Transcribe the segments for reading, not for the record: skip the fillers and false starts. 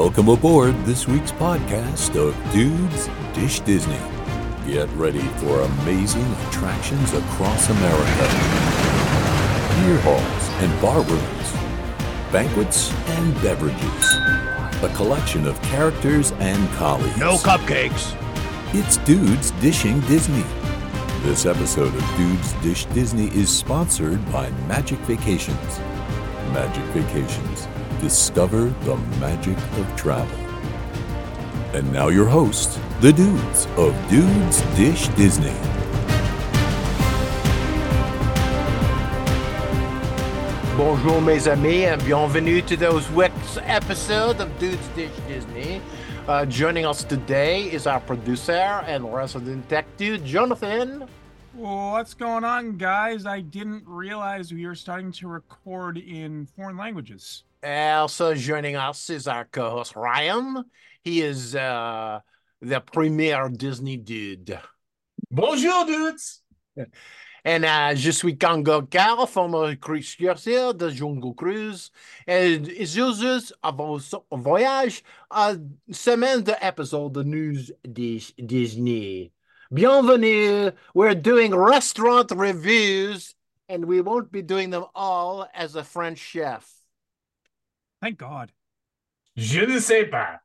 Welcome aboard this week's podcast of Dudes Dish Disney. Get ready for amazing attractions across America. Beer halls and bar rooms, banquets and beverages, a collection of characters and colleagues. No cupcakes. It's Dudes Dishing Disney. This episode of Dudes Dish Disney is sponsored by Magic Vacations. Magic Vacations. Discover the magic of travel. And now your hosts, the dudes of Dudes Dish Disney. Bonjour mes amis and bienvenue to this week's episode of Dudes Dish Disney. Joining us today is our producer and resident tech dude, Jonathan. What's going on, guys? I didn't realize we were starting to record in foreign languages. Also joining us is our co-host, Ryan. He is the premier Disney dude. Bonjour, dudes! And je suis Kangokar, former curseur de Jungle Cruise. Et Jesus à vos voyage à semaine de épisode de News Disney. Bienvenue. We're doing restaurant reviews, and we won't be doing them all as a French chef. Thank God. Je ne sais pas.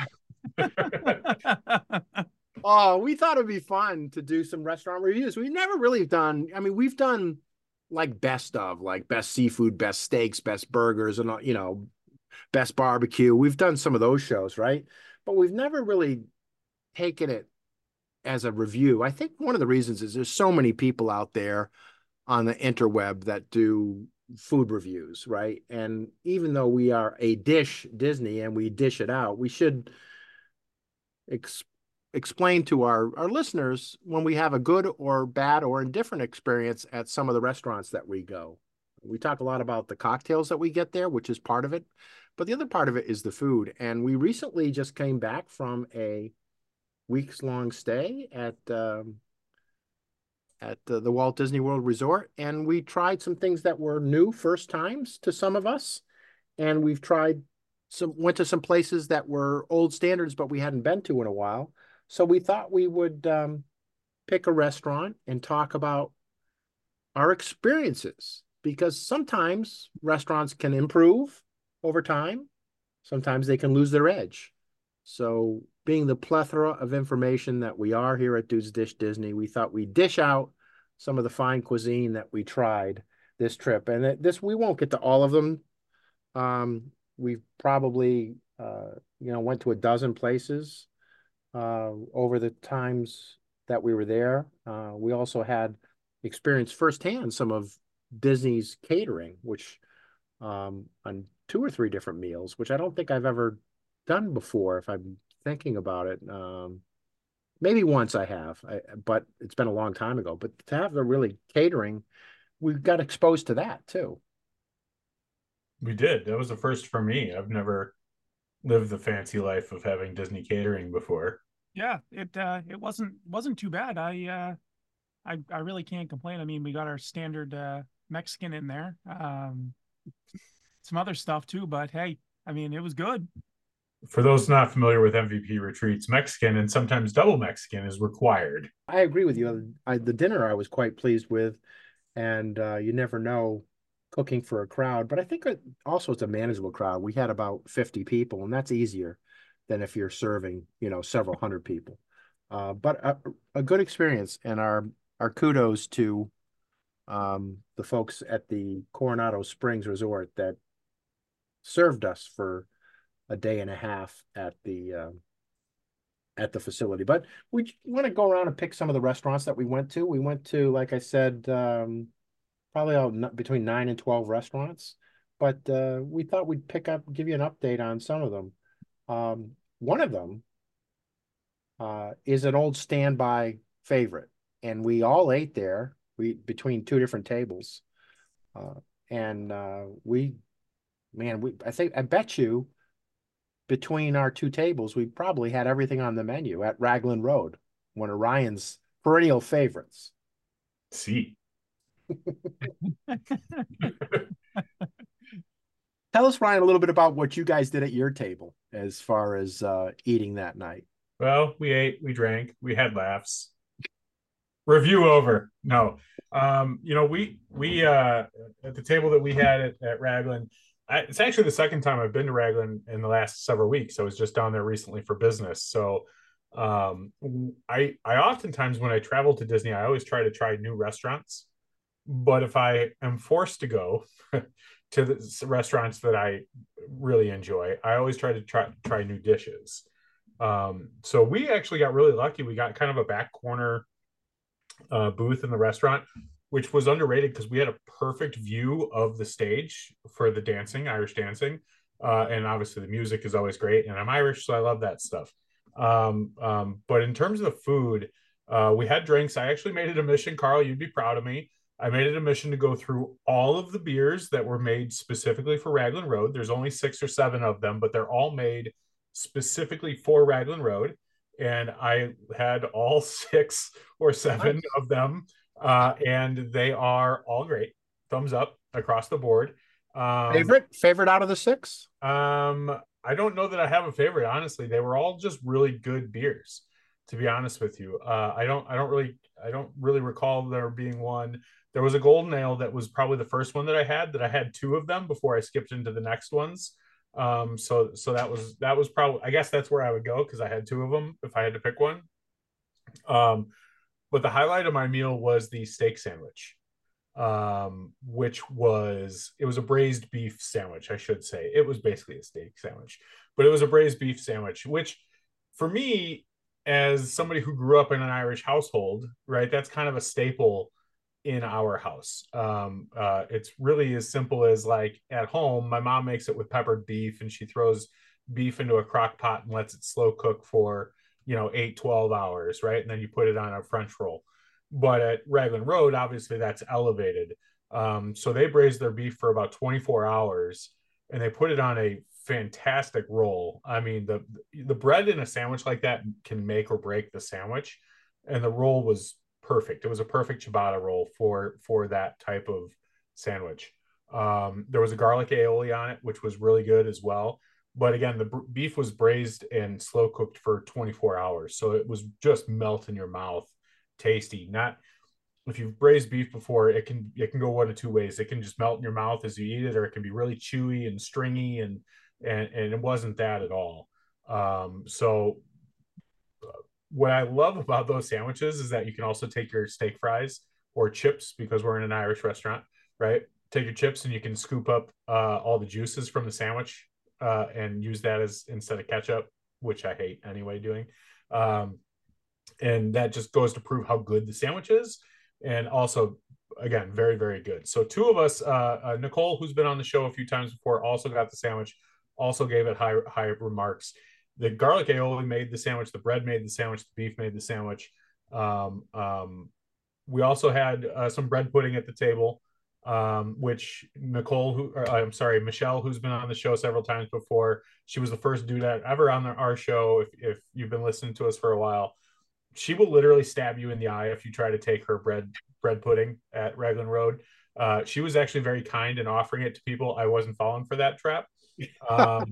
Oh, we thought it'd be fun to do some restaurant reviews. We've never really done, we've done like best of, like best seafood, best steaks, best burgers, and, best barbecue. We've done some of those shows, right? But we've never really taken it as a review. I think one of the reasons is there's so many people out there on the interweb that do food reviews, right? And even though we are a dish Disney and we dish it out, we should explain to our listeners when we have a good or bad or indifferent experience at some of the restaurants that we go. We talk a lot about the cocktails that we get there, which is part of it, but the other part of it is the food. And we recently just came back from a weeks-long stay at the Walt Disney World Resort, and we tried some things that were new, first times to some of us, and we've went to some places that were old standards but we hadn't been to in a while. So we thought we would pick a restaurant and talk about our experiences, because sometimes restaurants can improve over time, sometimes they can lose their edge. So being the plethora of information that we are here at Dudes Dish Disney, we thought we'd dish out some of the fine cuisine that we tried this trip. And we won't get to all of them. We've probably, went to a dozen places over the times that we were there. We also had experienced firsthand some of Disney's catering, which on 2 or 3 different meals, which I don't think I've ever done before, if I'm thinking about it. Maybe once I have, but it's been a long time ago. But to have the really catering, we got exposed to that too. We did. That was the first for me. I've never lived the fancy life of having Disney catering before. Yeah, it wasn't too bad. I really can't complain. I mean, we got our standard Mexican in there, some other stuff too. But hey, I mean, it was good. For those not familiar with MVP retreats, Mexican and sometimes double Mexican is required. I agree with you. The dinner I was quite pleased with, and you never know cooking for a crowd, but I think also it's a manageable crowd. We had about 50 people, and that's easier than if you're serving, several hundred people. But a good experience, and our kudos to the folks at the Coronado Springs Resort that served us for a day and a half at the facility. But we want to go around and pick some of the restaurants that we went to. We went to, like I said, probably between 9 and 12 restaurants, but we thought we'd give you an update on some of them. One of them is an old standby favorite, and we all ate there. Between 2 different tables, and I bet you between our 2 tables, we probably had everything on the menu at Raglan Road, one of Ryan's perennial favorites. See. Tell us, Ryan, a little bit about what you guys did at your table as far as eating that night? Well, we ate, we drank, we had laughs. Review over. No. We at the table that we had at Raglan, it's actually the second time I've been to Raglan in the last several weeks. I was just down there recently for business. So I oftentimes when I travel to Disney, I always try to try new restaurants. But if I am forced to go to the restaurants that I really enjoy, I always try to try new dishes. So we actually got really lucky. We got kind of a back corner booth in the restaurant, which was underrated because we had a perfect view of the stage for the dancing, Irish dancing. And obviously the music is always great. And I'm Irish, so I love that stuff. But in terms of the food, we had drinks. I actually made it a mission, Carl, you'd be proud of me. I made it a mission to go through all of the beers that were made specifically for Raglan Road. There's only 6 or 7 of them, but they're all made specifically for Raglan Road. And I had all 6 or 7 of them, and they are all great. Thumbs up across the board. Favorite out of the 6? I don't know that I have a favorite. Honestly, they were all just really good beers. To be honest with you, I don't really recall there being one. There was a golden ale that was probably the first one that I had. That I had 2 of them before I skipped into the next ones. So that was probably, I guess that's where I would go because I had 2 of them if I had to pick one. But the highlight of my meal was the steak sandwich, which was, it was a braised beef sandwich, I should say. It was basically a steak sandwich, but it was a braised beef sandwich, which for me, as somebody who grew up in an Irish household, right, that's kind of a staple in our house. It's really as simple as, like, at home, my mom makes it with peppered beef, and she throws beef into a crock pot and lets it slow cook for 8-12 hours, right? And then you put it on a French roll. But at Raglan Road, obviously that's elevated. So they braise their beef for about 24 hours and they put it on a fantastic roll. I mean, the bread in a sandwich like that can make or break the sandwich. And the roll was perfect. It was a perfect ciabatta roll for that type of sandwich. There was a garlic aioli on it, which was really good as well. But again, the beef was braised and slow cooked for 24 hours. So it was just melt in your mouth, tasty. Not, if you've braised beef before, it can go one of 2 ways. It can just melt in your mouth as you eat it, or it can be really chewy and stringy, and it wasn't that at all. So what I love about those sandwiches is that you can also take your steak fries or chips, because we're in an Irish restaurant, right? Take your chips and you can scoop up all the juices from the sandwich and use that as instead of ketchup, which I hate anyway doing. And that just goes to prove how good the sandwich is. And also, again, very, very good. So 2 of us, Nicole, who's been on the show a few times before, also got the sandwich, also gave it high remarks. The garlic aioli made the sandwich, the bread made the sandwich, the beef made the sandwich. We also had some bread pudding at the table, which Michelle, who's been on the show several times before, she was the first dude ever on our show. If you've been listening to us for a while, she will literally stab you in the eye if you try to take her bread pudding at Raglan Road. She was actually very kind in offering it to people. I wasn't falling for that trap. But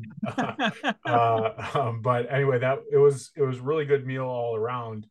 anyway, it was really good meal all around.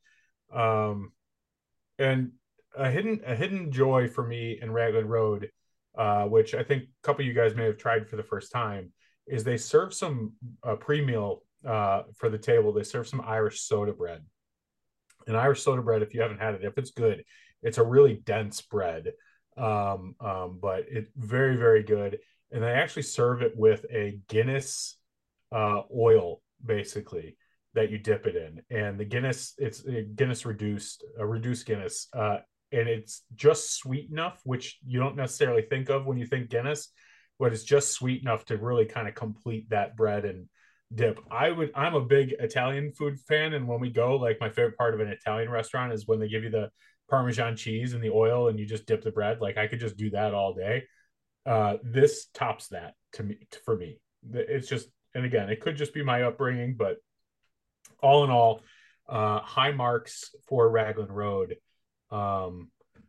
And a hidden joy for me in Raglan Road, which I think a couple of you guys may have tried for the first time, is they serve some pre-meal for the table. They serve some Irish soda bread. And Irish soda bread, if you haven't had it, if it's good, it's a really dense bread, but it's very, very good. And they actually serve it with a Guinness oil, basically, that you dip it in. And the Guinness, it's a Guinness reduced Guinness, and it's just sweet enough, which you don't necessarily think of when you think Guinness, but it's just sweet enough to really kind of complete that bread and dip. I'm a big Italian food fan, and when we go, like, my favorite part of an Italian restaurant is when they give you the Parmesan cheese and the oil and you just dip the bread. Like, I could just do that all day. This tops that for me. It's just, and again, it could just be my upbringing, but all in all, high marks for Raglan Road.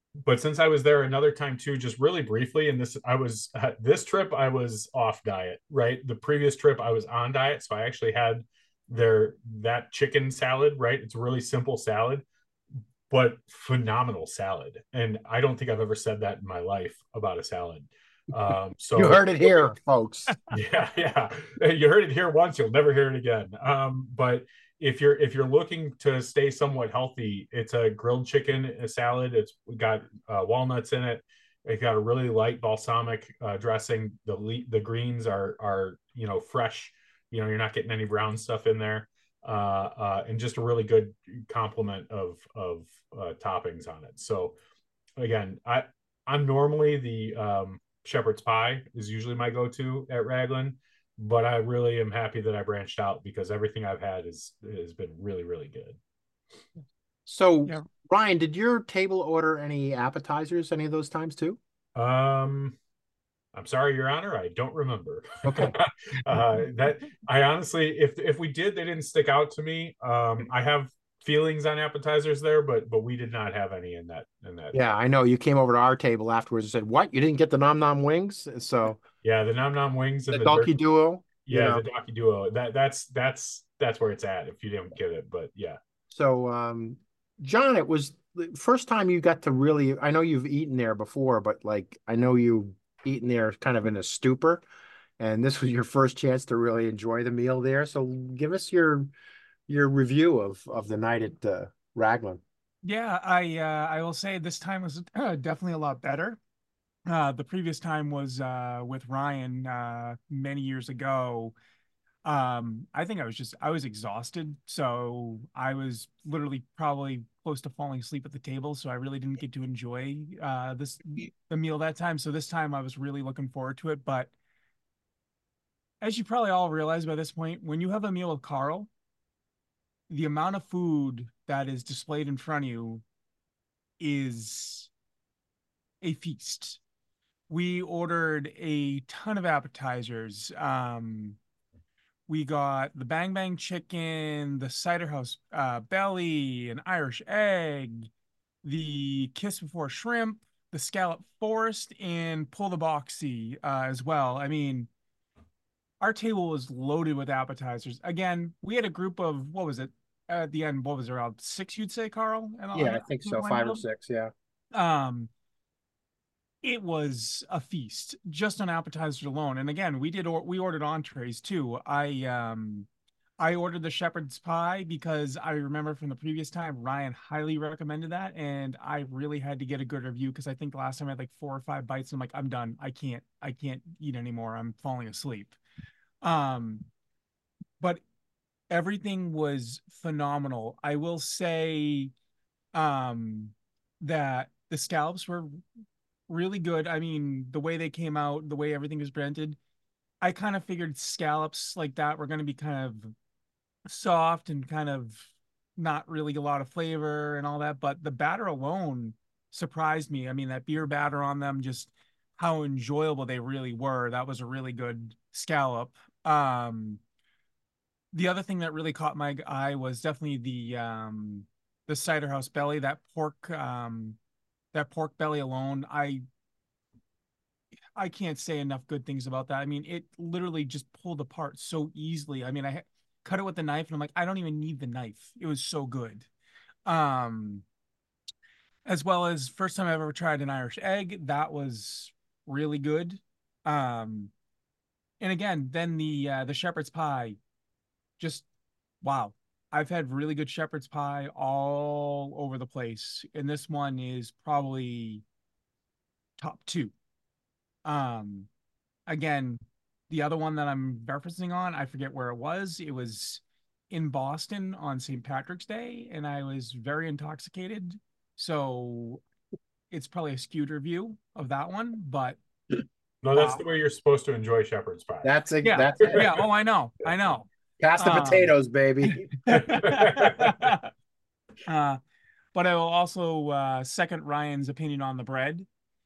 but since I was there another time too, just really briefly, and this trip I was off diet, right? The previous trip I was on diet, so I actually had that chicken salad, right? It's a really simple salad, but phenomenal salad. And I don't think I've ever said that in my life about a salad. You So heard it here, folks. yeah, yeah, you heard it here once, you'll never hear it again. But if you're looking to stay somewhat healthy, it's a grilled chicken a salad. It's got walnuts in it. It got a really light balsamic dressing. The greens are fresh. You're not getting any brown stuff in there, and just a really good complement of toppings on it. So again, I'm normally the shepherd's pie is usually my go-to at Raglan, but I really am happy that I branched out because everything I've had has been really, really good. So, Yeah. Ryan, did your table order any appetizers any of those times too? I'm sorry, Your Honor, I don't remember. Okay. That I honestly, if we did, they didn't stick out to me. I have feelings on appetizers there, but we did not have any in that. Yeah, I know you came over to our table afterwards and said, "What? You didn't get the nom nom wings?" So Yeah, the nom nom wings the and the donkey duo, yeah, the Donkey Duo. That's where it's at if you didn't get it. But yeah. So, John, it was the first time you got to really. I know you've eaten there before, but like I know you've eaten there kind of in a stupor, and this was your first chance to really enjoy the meal there. So, give us your review of the night at Raglan. Yeah, I will say this time was definitely a lot better. The previous time was with Ryan many years ago. I think I was exhausted, so I was literally probably close to falling asleep at the table, so I really didn't get to enjoy the meal that time. So this time I was really looking forward to it. But as you probably all realize by this point, when you have a meal with Carl, the amount of food that is displayed in front of you is a feast. We ordered a ton of appetizers. We got the Bang Bang chicken, the Cider House belly, an Irish egg, the Kiss Before shrimp, the scallop forest, and pull the boxy as well. I mean, our table was loaded with appetizers. Again, we had a group of, what was it? At the end, what was it, around six, you'd say, Carl? Yeah, I think so. 5 or 6, yeah. Um, it was a feast just on appetizers alone. And again, we ordered entrees too. I ordered the shepherd's pie because I remember from the previous time Ryan highly recommended that, and I really had to get a good review because I think the last time I had like 4 or 5 bites and I'm like, I'm done. I can't eat anymore. I'm falling asleep. But everything was phenomenal. I will say that the scallops were really good. I mean, the way they came out, the way everything was presented, I kind of figured scallops like that were going to be kind of soft and kind of not really a lot of flavor and all that. But the batter alone surprised me. I mean, that beer batter on them, just how enjoyable they really were. That was a really good scallop. The other thing that really caught my eye was definitely the cider house belly, that pork belly alone. I can't say enough good things about that. I mean, it literally just pulled apart so easily. I mean, I cut it with the knife and I'm like, I don't even need the knife. It was so good. Um, as well as first time I ever tried an Irish egg, that was really good. Um, and again, then the shepherd's pie, just wow. I've had really good shepherd's pie all over the place, and this one is probably top two. Um, Again, the other one that I'm referencing on, I forget where it was. It was in Boston on St. Patrick's Day, and I was very intoxicated. So it's probably a skewed review of that one, but No, that's the way you're supposed to enjoy shepherd's pie. That's yeah, that's yeah. Oh, I know, I know. Pass the potatoes, baby. But I will also second Ryan's opinion on the bread.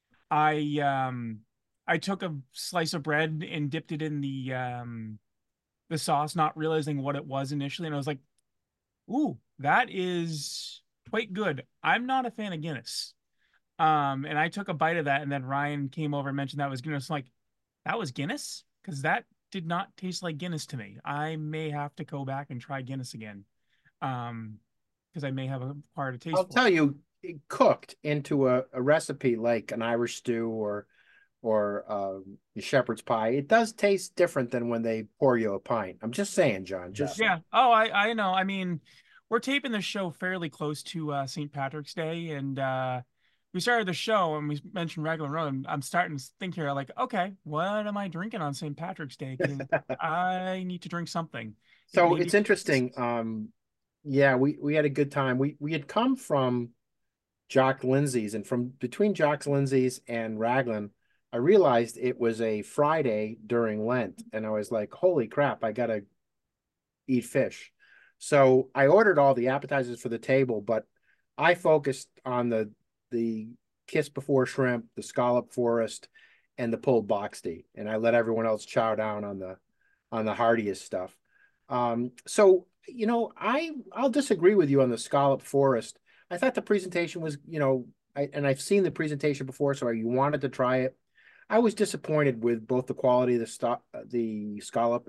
I took a slice of bread and dipped it in the sauce, not realizing what it was initially, and I was like, "Ooh, that is quite good." I'm not a fan of Guinness. And I took a bite of that, and then Ryan came over and mentioned that was Guinness. Like, that was Guinness? Because that did not taste like Guinness to me. I may have to go back and try Guinness again. Because I may have acquired a taste I'll for it. tell you, it cooked into a recipe like an Irish stew or shepherd's pie, it does taste different than when they pour you a pint. I'm just saying, John. Yeah. Just Yeah. Oh, I know. I mean, we're taping the show fairly close to St. Patrick's Day, and we started the show and we mentioned Raglan Road. And I'm starting to think here, like, okay, what am I drinking on St. Patrick's Day? Because I need to drink something. It so may be. it's interesting. Yeah, we had a good time. We had come from Jock Lindsay's, and from between Jock Lindsay's and Raglan, I realized it was a Friday during Lent, and I was like, "Holy crap! I gotta eat fish." So I ordered all the appetizers for the table, but I focused on the kiss before shrimp, the scallop forest, and the pulled boxty, and I let everyone else chow down on the hardiest stuff. So I'll disagree with you on the scallop forest. I thought the presentation was, and I've seen the presentation before, so you wanted to try it. I was disappointed with both the quality of the scallop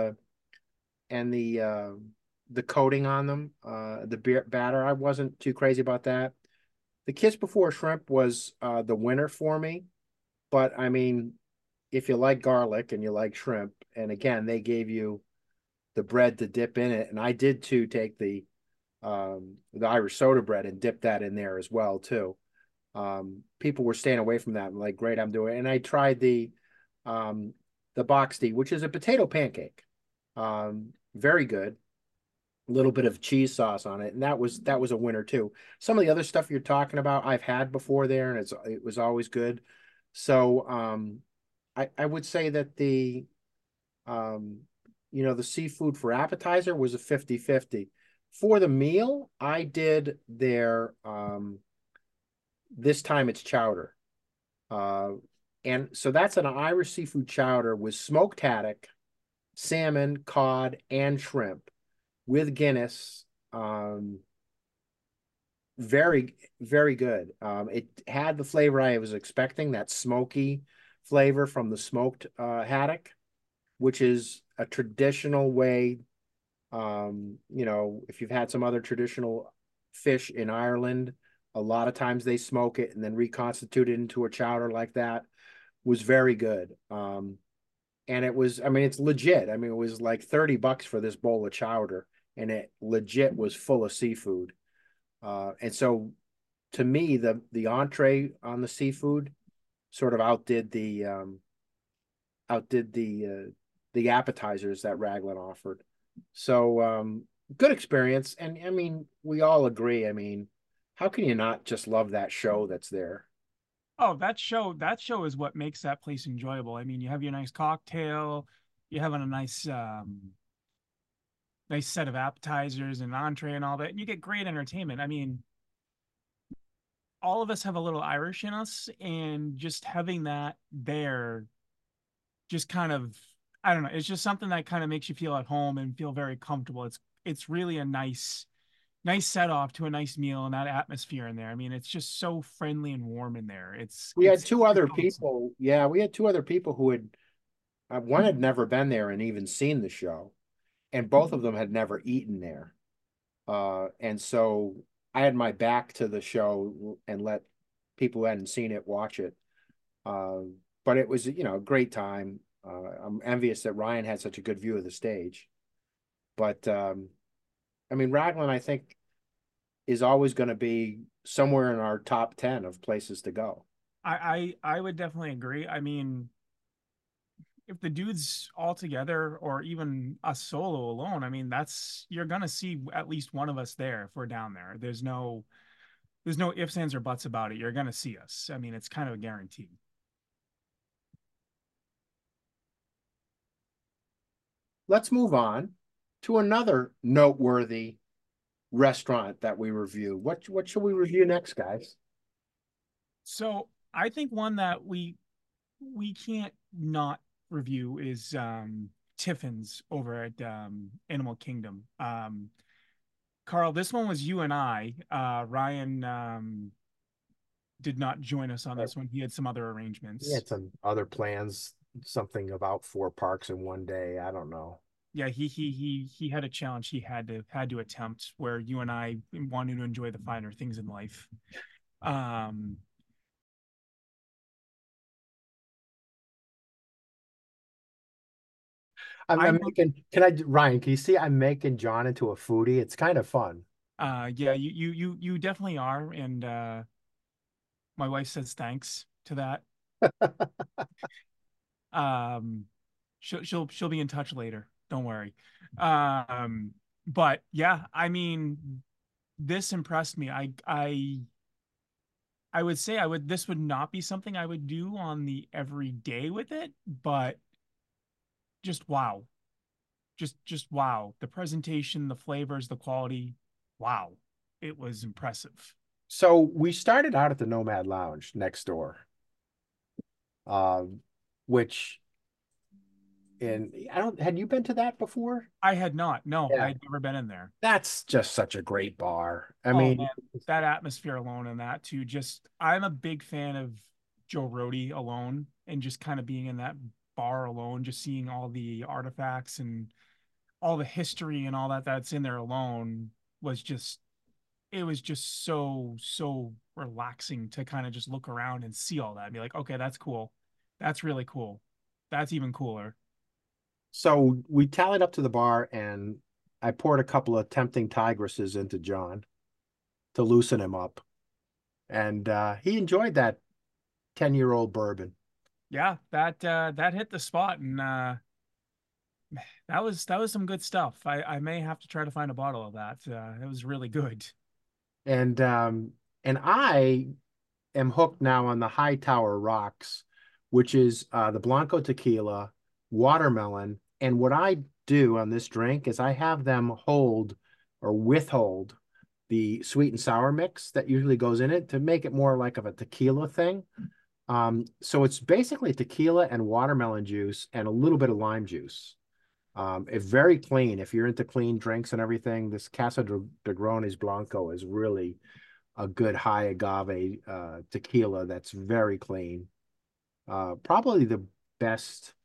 and the coating on them, the beer batter. I wasn't too crazy about that. The kiss before shrimp was the winner for me, but I mean, if you like garlic and you like shrimp, and again, they gave you the bread to dip in it, and I did too take the Irish soda bread and dip that in there as well too. People were staying away from that. I'm like, great, I'm doing it. And I tried the boxty, which is a potato pancake. Very good. A little bit of cheese sauce on it, and that was a winner too. Some of the other stuff you're talking about, I've had before there, and it was always good. So I would say that um, the seafood for appetizer was a 50-50. For the meal, I did their this time it's chowder. Uh, and so that's an Irish seafood chowder with smoked haddock, salmon, cod, and shrimp with Guinness. Very, very good. It had the flavor I was expecting, that smoky flavor from the smoked haddock, which is a traditional way. If you've had some other traditional fish in Ireland, a lot of times they smoke it and then reconstitute it into a chowder like that. Was very good. And it was, I mean, it's legit. I mean, it was like $30 for this bowl of chowder, and it legit was full of seafood. And so to me, the entree on the seafood sort of outdid the appetizers that Raglan offered. So good experience. And I mean, we all agree. I mean, how can you not just love that show that's there? Oh, that show is what makes that place enjoyable. I mean, you have your nice cocktail, you're having a nice set of appetizers and entree and all that, and you get great entertainment. I mean, all of us have a little Irish in us, and just having that there just kind of, I don't know, it's just something that kind of makes you feel at home and feel very comfortable. It's really a nice set off to a nice meal and that atmosphere in there. I mean, it's just so friendly and warm in there. We had It's two other awesome. people. Yeah, we had two other people who one had never been there and even seen the show, and both of them had never eaten there. And so I had my back to the show and let people who hadn't seen it watch it. Uh, but it was, a great time. I'm envious that Ryan had such a good view of the stage. But I mean, Raglan, I think, is always going to be somewhere in our top 10 of places to go. I would definitely agree. I mean, if the dudes all together or even us solo alone, I mean, that's you're gonna see at least one of us there if we're down there. There's no ifs, ands, or buts about it. You're gonna see us. I mean, it's kind of a guarantee. Let's move on to another noteworthy restaurant that we review. What should we review next, guys? So I think one that we can't not review is Tiffin's over at Animal Kingdom. Carl, this one was you and I. Ryan did not join us on this one. He had some other arrangements. He had some other plans, something about 4 parks in one day. I don't know. Yeah, he had a challenge he had to attempt where you and I wanted to enjoy the finer things in life. Um, I'm making. Ryan? Can you see? I'm making John into a foodie. It's kind of fun. yeah, you definitely are, and my wife says thanks to that. Um, she'll be in touch later. Don't worry. But yeah, I mean, this impressed me. I would say this would not be something I would do on the everyday with it, but just wow. Just wow. The presentation, the flavors, the quality, wow. It was impressive. So we started out at the Nomad Lounge next door, which I don't. Had you been to that before? I had not. No, Yeah. I had never been in there. That's just such a great bar. I Oh mean, man, that atmosphere alone and that too. Just I'm a big fan of Joe Rody alone and just kind of being in that bar alone, just seeing all the artifacts and all the history and all that's in there alone was just it was just so relaxing to kind of just look around and see all that and be like, okay, that's cool. That's really cool. That's even cooler. so we tallied up to the bar, and I poured a couple of tempting tigresses into John to loosen him up, and he enjoyed that 10-year-old bourbon. Yeah, that hit the spot and that was some good stuff. I may have to try to find a bottle of that. It was really good. And I am hooked now on the Hightower Rocks, which is the Blanco tequila, watermelon, and what I do on this drink is I have them hold or withhold the sweet and sour mix that usually goes in it to make it more like of a tequila thing. So it's basically tequila and watermelon juice and a little bit of lime juice. It's very clean. If you're into clean drinks and everything, this Casa de Dragones Blanco is really a good high agave tequila that's very clean. Probably the best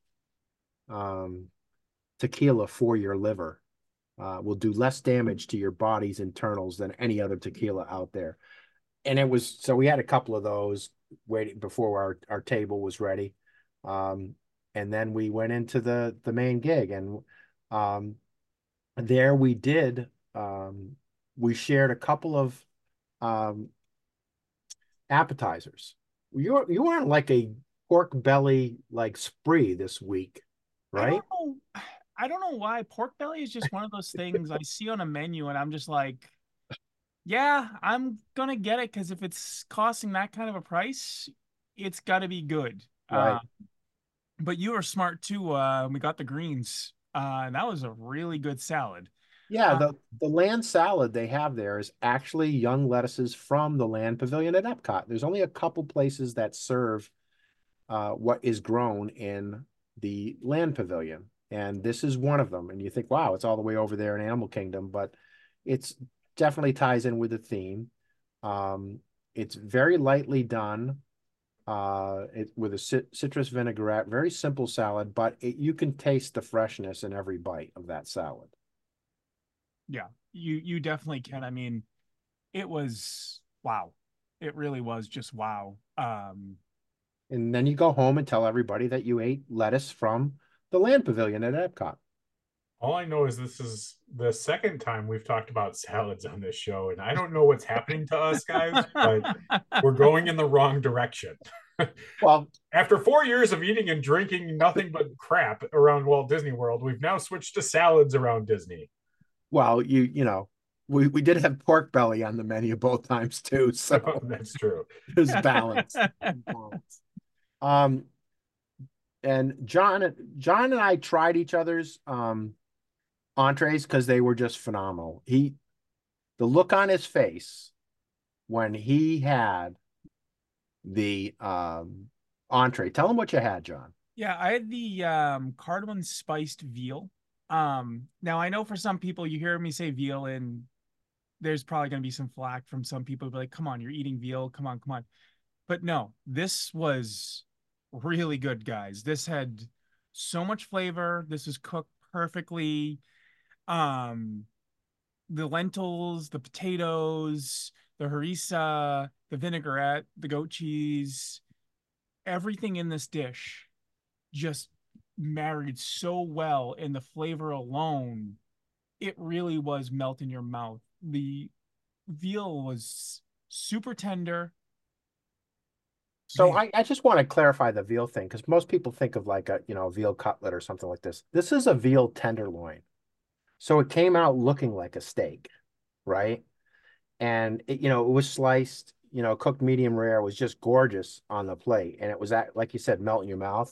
tequila for your liver. Will do less damage to your body's internals than any other tequila out there. And it was so we had a couple of those waiting before our table was ready. And then we went into the main gig, and there we did we shared a couple of appetizers. You weren't like a pork belly like spree this week, right? I don't know why pork belly is just one of those things I see on a menu and I'm just like, yeah, I'm gonna get it because if it's costing that kind of a price, it's got to be good. Right. But you were smart too. We got the greens, and that was a really good salad. Yeah, the land salad they have there is actually young lettuces from the land pavilion at Epcot. There's only a couple places that serve what is grown in the land pavilion, and this is one of them. And you think, wow, it's all the way over there in Animal Kingdom, but it's definitely ties in with the theme. It's very lightly done. With a citrus vinaigrette, very simple salad, but you can taste the freshness in every bite of that salad. Yeah, you definitely can. I mean, it was wow. It really was just wow. And then you go home and tell everybody that you ate lettuce from the land pavilion at Epcot. All I know is this is the second time we've talked about salads on this show, and I don't know what's happening to us guys, but we're going in the wrong direction. Well, after 4 years of eating and drinking nothing but crap around Walt Disney World, we've now switched to salads around Disney. Well, you know, we did have pork belly on the menu both times too, so that's true. There's balance. And John and I tried each other's entrees because they were just phenomenal. The look on his face when he had the entree. Tell him what you had, John. Yeah, I had the cardamom spiced veal. Now I know for some people you hear me say veal and there's probably going to be some flack from some people, but like, come on, you're eating veal. Come on. But no, this was really good, guys. This had so much flavor. This was cooked perfectly. Um, the lentils, the potatoes, the harissa, the vinaigrette, the goat cheese, everything in this dish just married so well, and the flavor alone, it really was melt in your mouth. The veal was super tender. So Man, I just want to clarify the veal thing because most people think of like a, veal cutlet or something like this. This is a veal tenderloin. So it came out looking like a steak, right? And it was sliced, cooked medium rare. It was just gorgeous on the plate. And it was that, like you said, melt in your mouth.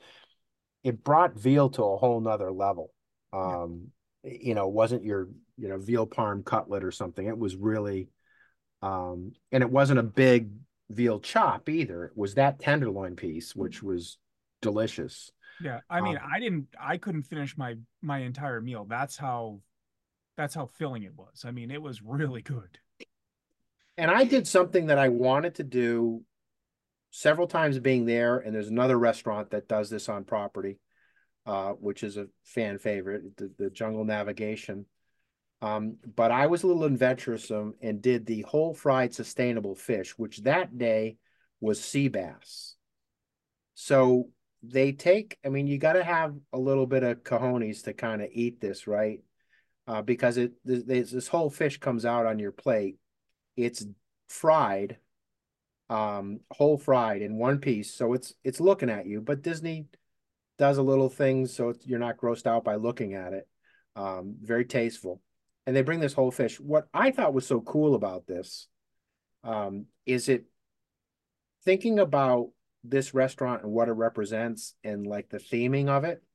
It brought veal to a whole nother level. yeah. It wasn't your, veal parm cutlet or something. It was really, and it wasn't a big veal chop either. It was that tenderloin piece, which was delicious. Yeah, I mean, Um, I couldn't finish my entire meal. That's how filling it was. I mean, it was really good. and I did something that I wanted to do several times being there, and there's another restaurant that does this on property, which is a fan favorite, the Jungle Navigation. But I was a little adventuresome and did the whole fried sustainable fish, which that day was sea bass. So I mean, you got to have a little bit of cojones to kind of eat this, right? Because this whole fish comes out on your plate. It's fried, whole fried in one piece, so it's looking at you. But Disney does a little thing so you're not grossed out by looking at it. Very tasteful, and they bring this whole fish. What I thought was so cool about this, is it thinking about this restaurant and what it represents and like the theming of it.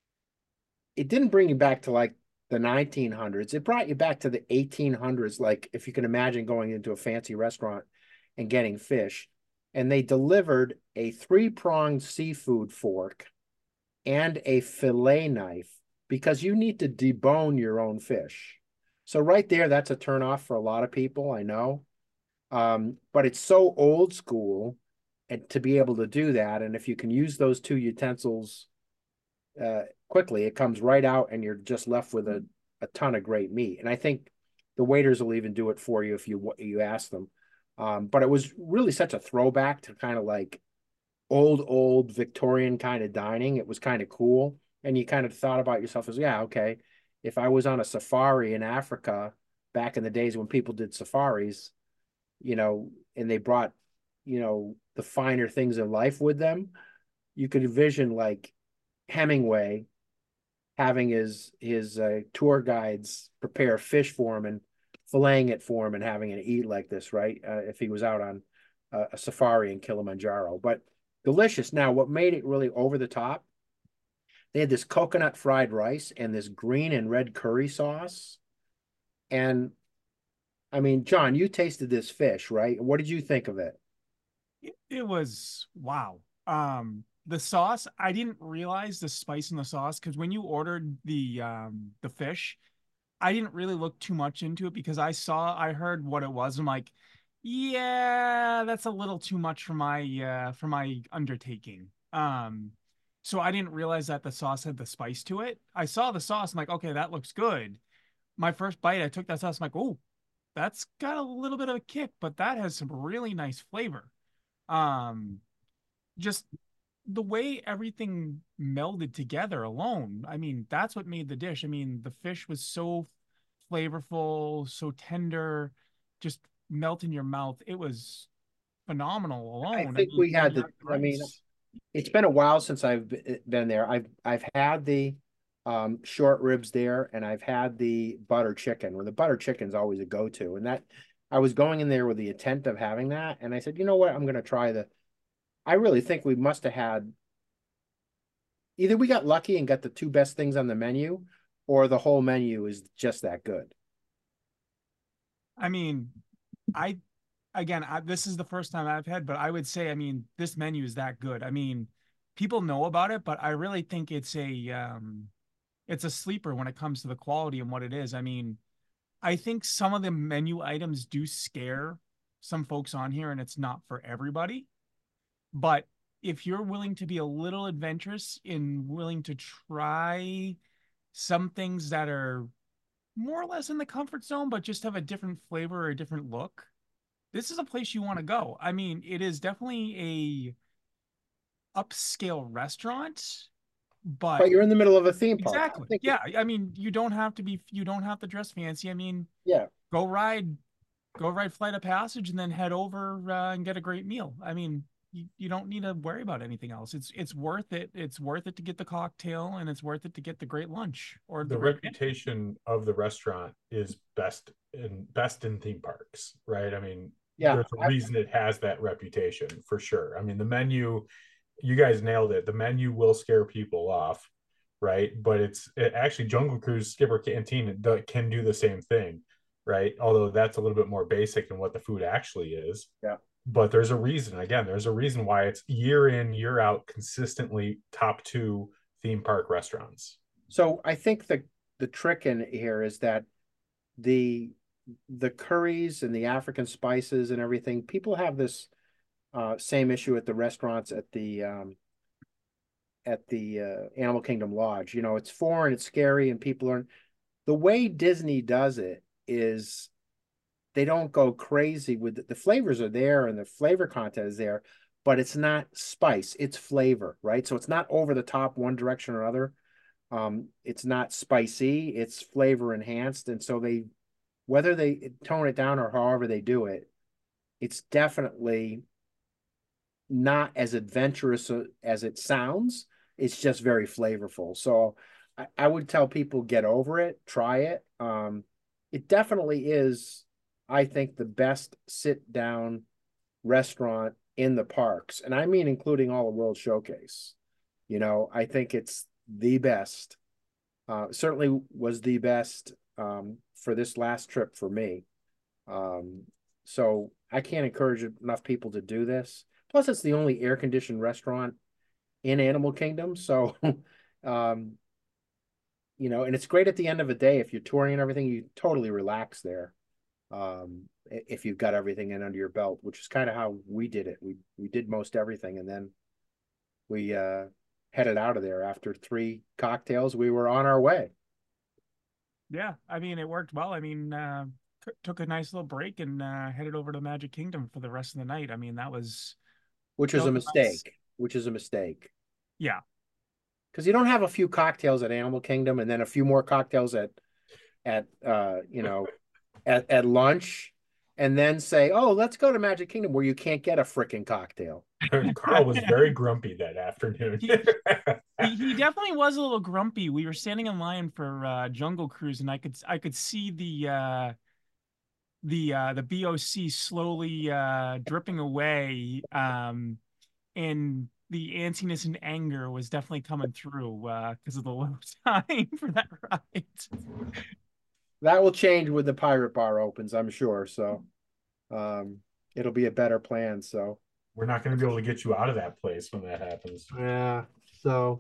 It didn't bring you back to like the 1900s. It brought you back to the 1800s. Like if you can imagine going into a fancy restaurant and getting fish, and they delivered a 3-pronged seafood fork and a fillet knife because you need to debone your own fish. So right there, that's a turnoff for a lot of people, I know. But it's so old school and to be able to do that. And if you can use those two utensils quickly, it comes right out and you're just left with a ton of great meat. And I think the waiters will even do it for you if you ask them. But it was really such a throwback to kind of like old Victorian kind of dining. It was kind of cool. And you kind of thought about yourself as, yeah, okay, if I was on a safari in Africa back in the days when people did safaris, and they brought, the finer things in life with them, you could envision like Hemingway having his tour guides prepare fish for him and filleting it for him and having it eat like this, right? If he was out on a safari in Kilimanjaro. But delicious. Now, what made it really over the top, they had this coconut fried rice and this green and red curry sauce. And I mean, John, you tasted this fish, right? What did you think of it? It was wow. The sauce, I didn't realize the spice in the sauce because when you ordered the fish, I didn't really look too much into it because I heard what it was. I'm like, yeah, that's a little too much for my undertaking. So I didn't realize that the sauce had the spice to it. I saw the sauce, I'm like, okay, that looks good. My first bite, I took that sauce, I'm like, oh, that's got a little bit of a kick, but that has some really nice flavor. Um, just the way everything melded together alone. I mean, that's what made the dish. I mean, the fish was so flavorful, so tender, just melt in your mouth. It was phenomenal I alone. I think mean, we and had you the, have the I mean, rice. it's been a while since I've been there. I've had the short ribs there, and I've had the butter chicken. Well, the butter chicken's always a go-to, and that I was going in there with the intent of having that, and I said, you know what, I'm going to try the. I really think we must have had either we got lucky and got the two best things on the menu, or the whole menu is just that good. I mean, I this is the first time I've had, but I would say, I mean, this menu is that good. I mean, people know about it, but I really think it's a sleeper when it comes to the quality and what it is. I mean, I think some of the menu items do scare some folks on here and it's not for everybody. But if you're willing to be a little adventurous and willing to try some things that are more or less in the comfort zone, but just have a different flavor or a different look, this is a place you want to go. I mean, it is definitely a upscale restaurant, but you're in the middle of a theme park. exactly. Yeah. I mean, you don't have to dress fancy. I mean, yeah, go ride Flight of Passage and then head over and get a great meal. I mean, you don't need to worry about anything else. It's worth it. It's worth it to get the cocktail, and it's worth it to get the great lunch or the reputation of the restaurant is best in theme parks, right? I mean, yeah, there's a reason it has that reputation for sure. I mean, the menu, you guys nailed it. The menu will scare people off, right? But actually Jungle Cruise Skipper Canteen can do the same thing, right? Although that's a little bit more basic in what the food actually is. Yeah. But there's a reason why it's year in, year out, consistently top 2 theme park restaurants. So I think the trick in here is that the curries and the African spices and everything, people have this same issue at the restaurants at the Animal Kingdom Lodge. You know, it's foreign, it's scary, and people are. The way Disney does it is they don't go crazy with it. The flavors are there and the flavor content is there, but it's not spice, it's flavor, right? So it's not over the top one direction or other. It's not spicy, it's flavor enhanced. And so whether they tone it down or however they do it, it's definitely not as adventurous as it sounds. It's just very flavorful. So I would tell people, get over it, try it. It definitely is, I think, the best sit-down restaurant in the parks. And I mean, including all the World Showcase. You know, I think it's the best. Certainly was the best for this last trip for me. So I can't encourage enough people to do this. Plus, it's the only air-conditioned restaurant in Animal Kingdom. So, you know, and it's great at the end of the day. If you're touring and everything, you totally relax there. If you've got everything in under your belt, which is kind of how we did it. We did most everything, and then we headed out of there after 3 cocktails. We were on our way. Yeah, I mean, it worked well. I mean, took a nice little break and headed over to Magic Kingdom for the rest of the night. I mean, which was a mistake. Nice. Which is a mistake. Yeah, because you don't have a few cocktails at Animal Kingdom and then a few more cocktails at you know, at lunch, and then say, oh, let's go to Magic Kingdom where you can't get a freaking cocktail. Carl was very grumpy that afternoon. he definitely was a little grumpy. We were standing in line for Jungle Cruise, and I could see the BOC slowly dripping away, and the antsiness and anger was definitely coming through because of the low time for that ride. That will change when the Pirate Bar opens, I'm sure. So it'll be a better plan. So we're not going to be able to get you out of that place when that happens. Yeah. So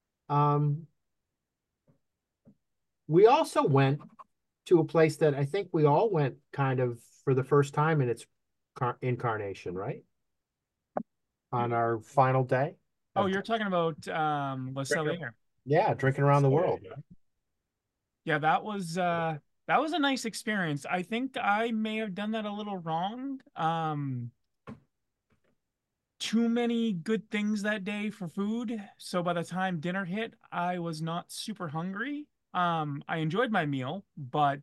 we also went to a place that I think we all went kind of for the first time in its incarnation, right? On our final day. Oh, you're talking about Le Soleil. Yeah, drinking around the world. Yeah, that was a nice experience. I think I may have done that a little wrong. Too many good things that day for food. So by the time dinner hit, I was not super hungry. I enjoyed my meal, but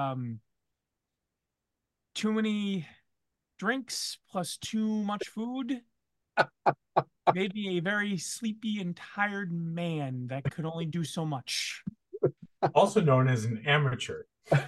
too many drinks plus too much food made me a very sleepy and tired man that could only do so much. Also known as an amateur.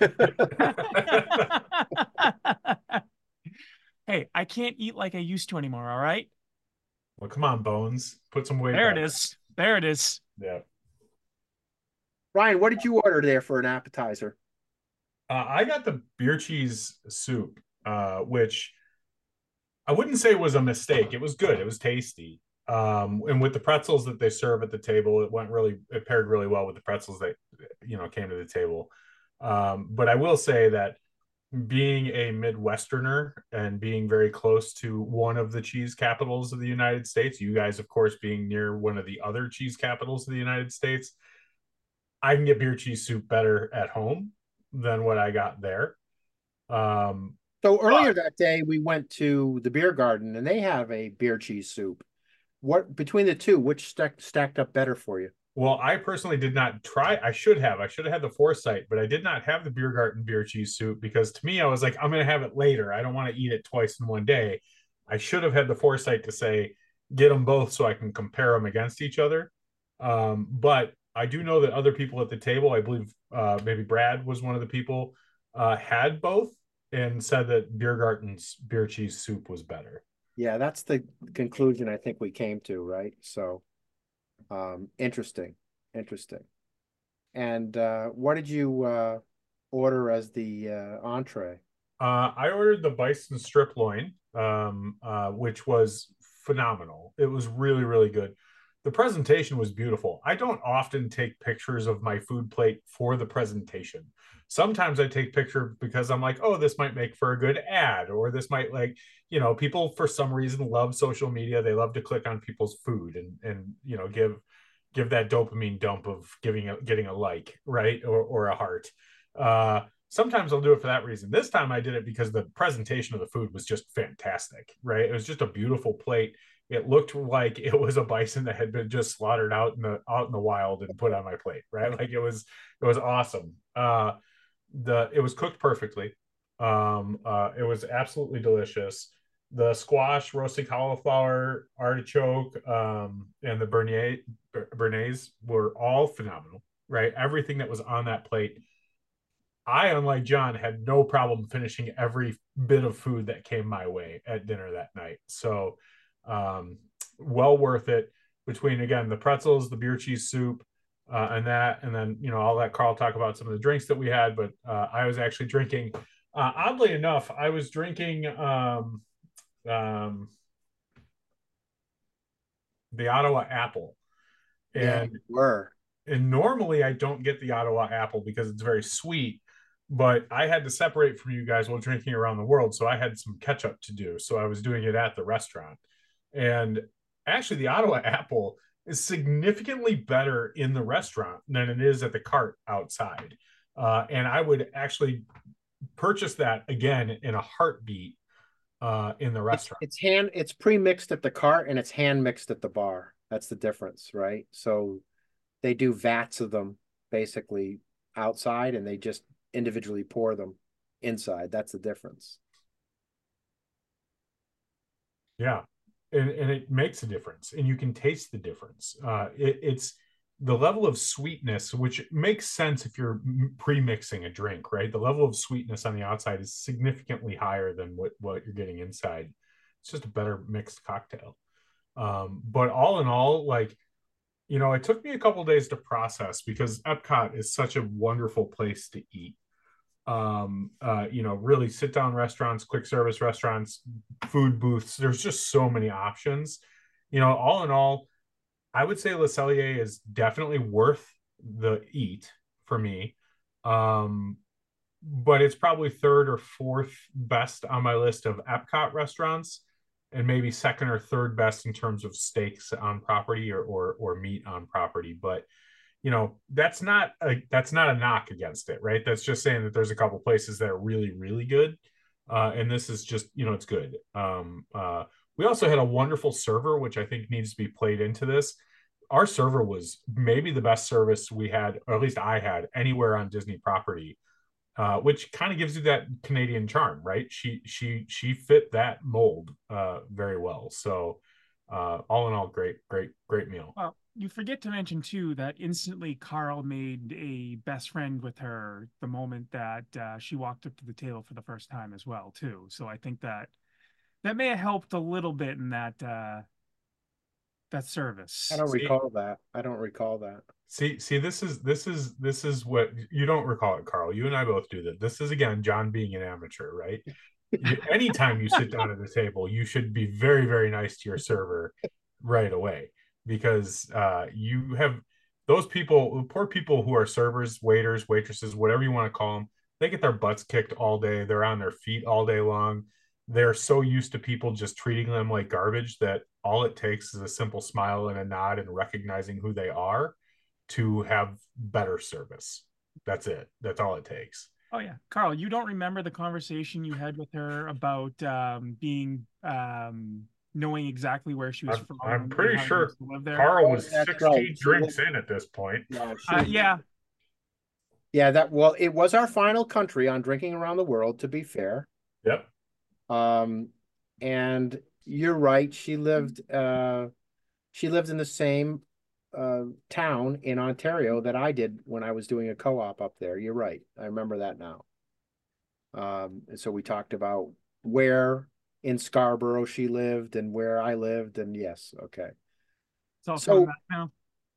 Hey, I can't eat like I used to anymore, all right? Well, come on, Bones. Put some weight There back. it is. There it is. Yeah. Ryan, what did you order there for an appetizer? I got the beer cheese soup, which I wouldn't say was a mistake. It was good. It was tasty. And with the pretzels that they serve at the table, it paired really well with the pretzels that, came to the table. But I will say that being a Midwesterner and being very close to one of the cheese capitals of the United States, you guys, of course, being near one of the other cheese capitals of the United States, I can get beer cheese soup better at home than what I got there. So earlier that day, we went to the beer garden and they have a beer cheese soup. What between the two, which stacked up better for you? Well, I personally did not try. I should have. I should have had the foresight, but I did not have the beer garden beer cheese soup because to me, I was like, I'm going to have it later. I don't want to eat it twice in one day. I should have had the foresight to say, get them both so I can compare them against each other. But I do know that other people at the table, I believe maybe Brad was one of the people, had both and said that beer garden's beer cheese soup was better. Yeah, that's the conclusion I think we came to, right? So, interesting, interesting. And what did you order as the entree? I ordered the bison strip loin, which was phenomenal. It was really, really good. The presentation was beautiful. I don't often take pictures of my food plate for the presentation. Sometimes I take picture because I'm like, oh, this might make for a good ad, or this might like, people for some reason love social media. They love to click on people's food and give that dopamine dump of getting a like, right, or a heart. Sometimes I'll do it for that reason. This time I did it because the presentation of the food was just fantastic, right? It was just a beautiful plate. It looked like it was a bison that had been just slaughtered out in the wild and put on my plate, right? Like it was awesome. It was cooked perfectly. It was absolutely delicious. The squash, roasted cauliflower, artichoke, and the béarnaise were all phenomenal, right? Everything that was on that plate. I, unlike John, had no problem finishing every bit of food that came my way at dinner that night. So, well worth it. Between again the pretzels, the beer cheese soup, and then I'll let Carl talk about some of the drinks that we had. But I was actually drinking. Oddly enough, I was drinking the Ottawa Apple, and normally I don't get the Ottawa Apple because it's very sweet. But I had to separate from you guys while drinking around the world, so I had some catch up to do. So I was doing it at the restaurant, and actually, the Ottawa Apple is significantly better in the restaurant than it is at the cart outside. And I would actually purchase that again in a heartbeat in the restaurant. It's pre-mixed at the cart and it's hand mixed at the bar. That's the difference, right? So they do vats of them basically outside and they just individually pour them inside. That's the difference. Yeah. And it makes a difference and you can taste the difference. It's the level of sweetness, which makes sense if you're pre-mixing a drink, right? The level of sweetness on the outside is significantly higher than what you're getting inside. It's just a better mixed cocktail. But all in all, like, it took me a couple days to process because Epcot is such a wonderful place to eat. Really sit down restaurants, quick service restaurants, food booths. There's just so many options. All in all, I would say Le Cellier is definitely worth the eat for me. But it's probably third or fourth best on my list of Epcot restaurants, and maybe second or third best in terms of steaks on property or meat on property. But that's not a knock against it, right? That's just saying that there's a couple places that are really, really good. And this is just, it's good. We also had a wonderful server, which I think needs to be played into this. Our server was maybe the best service we had, or at least I had anywhere on Disney property, which kind of gives you that Canadian charm, right? She fit that mold very well. So all in all, great meal. Well, you forget to mention too that instantly Carl made a best friend with her the moment that she walked up to the table for the first time as well too. So I think that may have helped a little bit in that service. I don't recall that. See, this is what you don't recall it, Carl. You and I both do that. This is again John being an amateur, right? Anytime you sit down at the table, you should be very, very nice to your server right away. Because you have those people, poor people who are servers, waiters, waitresses, whatever you want to call them, they get their butts kicked all day. They're on their feet all day long. They're so used to people just treating them like garbage that all it takes is a simple smile and a nod and recognizing who they are to have better service. That's it. That's all it takes. Oh yeah, Carl, you don't remember the conversation you had with her about being knowing exactly where she was from I'm and pretty how she sure used to live there? Carl Oh, was that's 16 right. drinks in at this point. Yeah, Yeah, yeah, well, it was our final country on Drinking Around the World, to be fair. Yep. And you're right. She lived in the same town in Ontario that I did when I was doing a co-op up there. You're right. I remember that now. And so we talked about where in Scarborough she lived and where I lived, and yes, okay. it's all So, coming back now.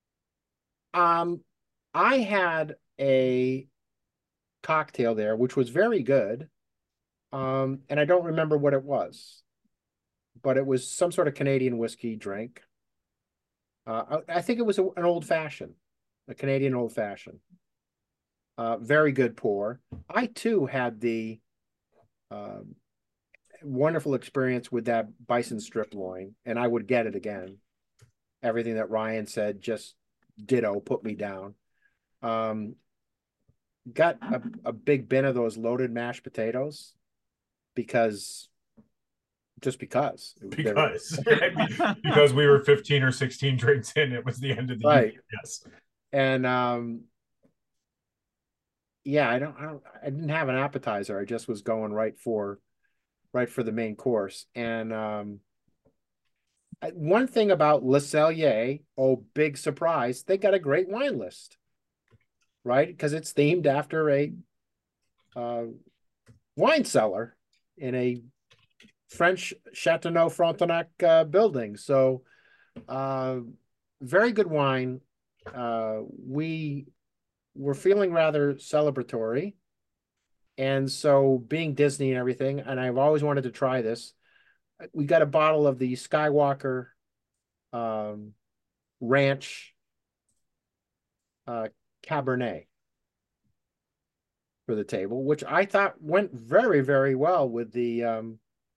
I had a cocktail there, which was very good. And I don't remember what it was, but it was some sort of Canadian whiskey drink. I think it was an old fashioned, a Canadian old fashioned. Very good pour. I too had the wonderful experience with that bison strip loin, and I would get it again. Everything that Ryan said, just ditto, put me down. Got a big bin of those loaded mashed potatoes because because because we were 15 or 16 drinks in, it was the end of the right. evening. Yes. And yeah, I didn't have an appetizer. I just was going right for the main course. And one thing about Le Cellier, oh, big surprise, they got a great wine list, right? Because it's themed after a wine cellar in a French Chateauneuf Frontenac building. So very good wine. We were feeling rather celebratory. And so being Disney and everything, and I've always wanted to try this, we got a bottle of the Skywalker Ranch Cabernet for the table, which I thought went very, very well with the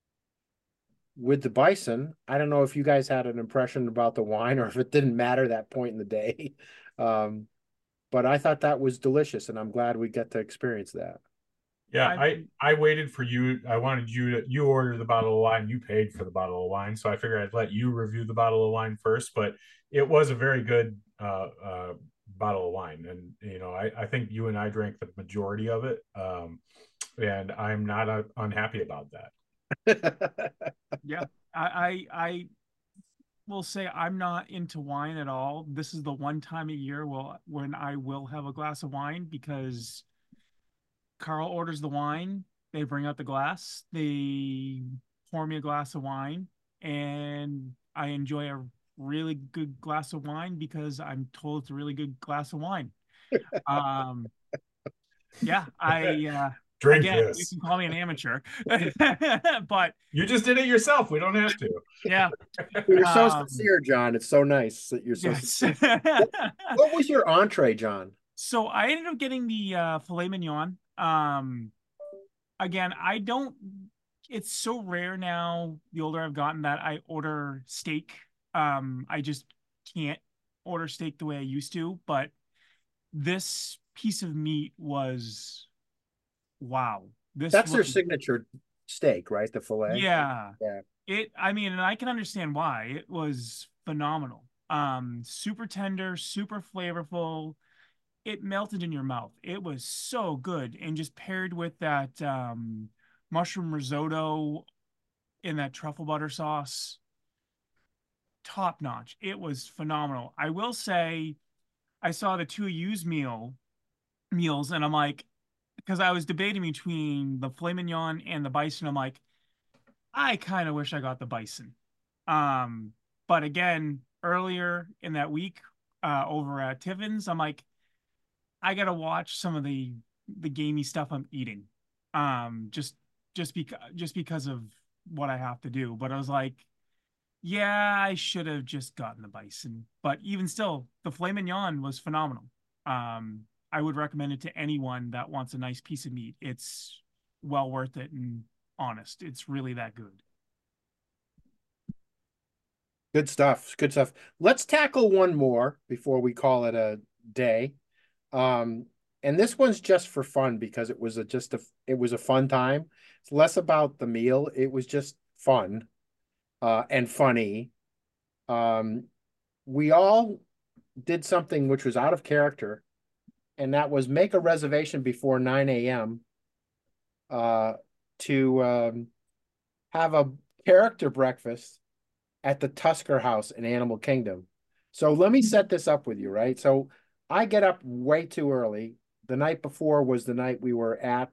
bison. I don't know if you guys had an impression about the wine or if it didn't matter that point in the day. But I thought that was delicious, and I'm glad we got to experience that. Yeah, I waited for you. I wanted you ordered the bottle of wine. You paid for the bottle of wine, so I figured I'd let you review the bottle of wine first. But it was a very good bottle of wine, and I think you and I drank the majority of it, and I'm not unhappy about that. Yeah, I will say I'm not into wine at all. This is the one time a year when I will have a glass of wine because Carl orders the wine, they bring out the glass, they pour me a glass of wine, and I enjoy a really good glass of wine because I'm told it's a really good glass of wine. Yeah, Drink again, this. you can call me an amateur, but you just did it yourself. We don't have to. Yeah, you're so sincere, John. It's so nice that you're so sincere. What was your entree, John? So I ended up getting the filet mignon. Again, it's so rare now, the older I've gotten, that I order steak. I just can't order steak the way I used to, but this piece of meat was wow. That's their signature steak, right? The filet. Yeah. Yeah. And I can understand why. It was phenomenal. Super tender, super flavorful. It melted in your mouth. It was so good. And just paired with that mushroom risotto in that truffle butter sauce, top notch. It was phenomenal. I will say, I saw the two used meals, and I'm like, because I was debating between the filet mignon and the bison, I'm like, I kind of wish I got the bison. But again, earlier in that week, over at Tiffin's, I'm like, I gotta watch some of the gamey stuff I'm eating, just because of what I have to do. But I was like, yeah, I should have just gotten the bison. But even still, the filet mignon was phenomenal. I would recommend it to anyone that wants a nice piece of meat. It's well worth it and honest. It's really that good. Good stuff. Good stuff. Let's tackle one more before we call it a day. And this one's just for fun because it was it was a fun time. It's less about the meal. It was just fun, and funny. We all did something which was out of character, and that was make a reservation before 9 a.m. To have a character breakfast at the Tusker House in Animal Kingdom. So let me set this up with you, right? So I get up way too early. The night before was the night we were at,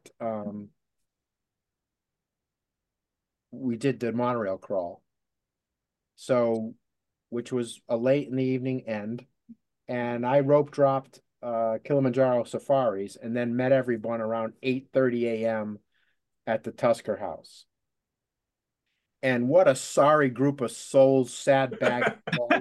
we did the monorail crawl. So, which was a late in the evening end. And I rope dropped Kilimanjaro Safaris and then met everyone around 8:30 a.m. at the Tusker House. And what a sorry group of souls, sad bag.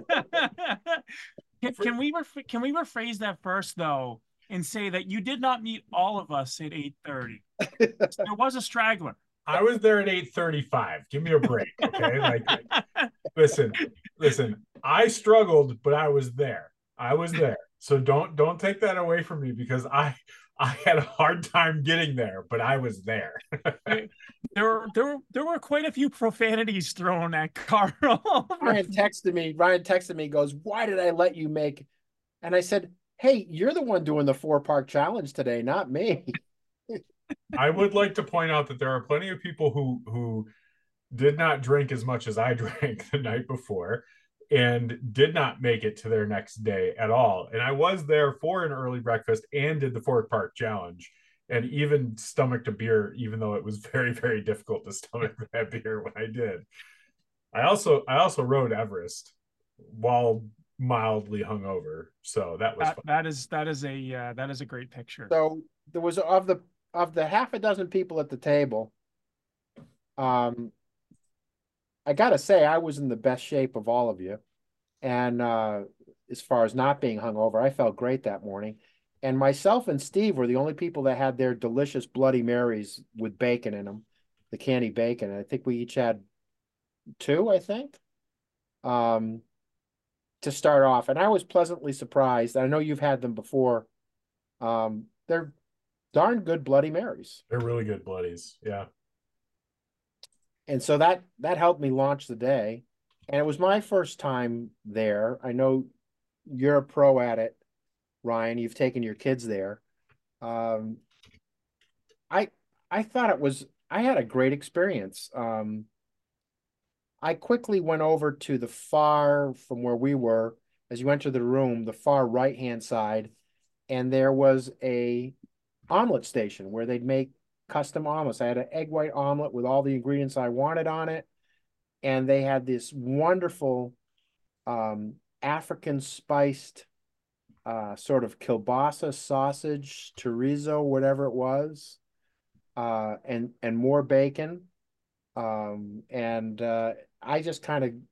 Can we rephrase that first though and say that you did not meet all of us at 8:30? There was a straggler. I was there at 8:35. Give me a break, okay? Like, listen. I struggled, but I was there. So don't take that away from me because I had a hard time getting there, but I was there. There were quite a few profanities thrown at Carl. Ryan texted me, goes, "Why did I let you make?" And I said, "Hey, you're the one doing the 4-park challenge today, not me." I would like to point out that there are plenty of people who did not drink as much as I drank the night before and did not make it to their next day at all. And I was there for an early breakfast and did the 4-park challenge and even stomached a beer, even though it was very, very difficult to stomach that beer when I did. I also rode Everest while mildly hungover, so that was fun. That is a great picture. So there was of the half a dozen people at the table. I gotta say, I was in the best shape of all of you. And as far as not being hungover, I felt great that morning. And myself and Steve were the only people that had their delicious Bloody Marys with bacon in them, the candy bacon. I think we each had 2, I think, to start off. And I was pleasantly surprised. I know you've had them before. They're darn good Bloody Marys. They're really good Bloodies, yeah. And so that helped me launch the day. And it was my first time there. I know you're a pro at it, Ryan. You've taken your kids there. I thought I had a great experience. I quickly went over to the far from where we were, as you enter the room, the far right-hand side, and there was a omelet station where they'd make custom omelets. I had an egg white omelet with all the ingredients I wanted on it. And they had this wonderful African spiced sort of kielbasa sausage, chorizo, whatever it was, and more bacon. I just kind of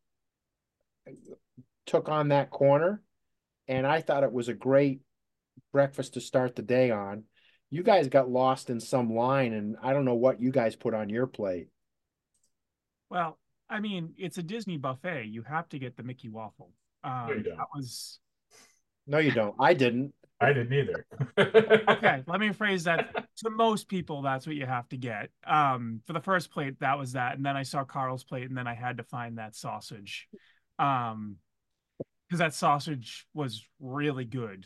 took on that corner, and I thought it was a great breakfast to start the day on. You guys got lost in some line, and I don't know what you guys put on your plate. Well, I mean, it's a Disney buffet. You have to get the Mickey waffle. No, you don't. That was. No, you don't. I didn't. I didn't either. Okay, let me phrase that. To most people, that's what you have to get. For the first plate, that was that, and then I saw Carl's plate, and then I had to find that sausage, because that sausage was really good.